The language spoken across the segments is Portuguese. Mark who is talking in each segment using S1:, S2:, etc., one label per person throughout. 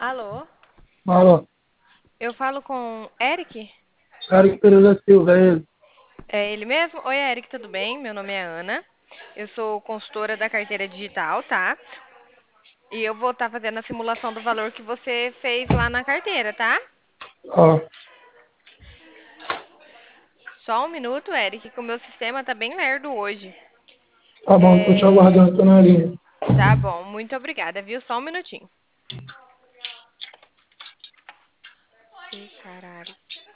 S1: Alô?
S2: Fala,
S1: Eu falo com Eric?
S2: Eric Pereira Silva, é ele.
S1: É ele mesmo? Oi, Eric, tudo bem? Meu nome é Ana. Eu sou consultora da carteira digital, tá? E eu vou estar fazendo a simulação do valor que você fez lá na carteira, tá?
S2: Ó,
S1: Só um minuto, Eric, que o meu sistema tá bem lerdo hoje.
S2: tá bom, tô te
S1: É...
S2: aguardando, tô na linha.
S1: Tá bom, muito obrigada, viu? Só um minutinho. Ih, caralho.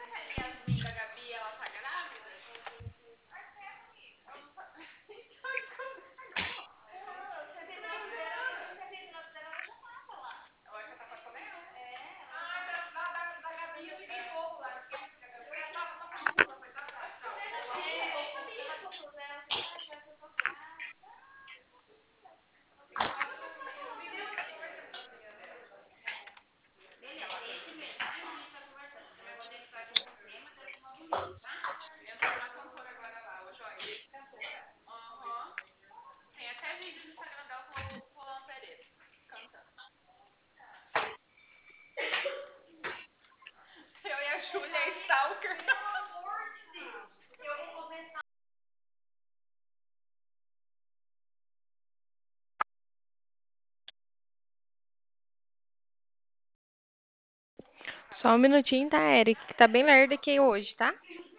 S1: Eu e a Júlia Stalker. Só um minutinho, tá, Eric? Que tá bem lerdo aqui hoje, tá?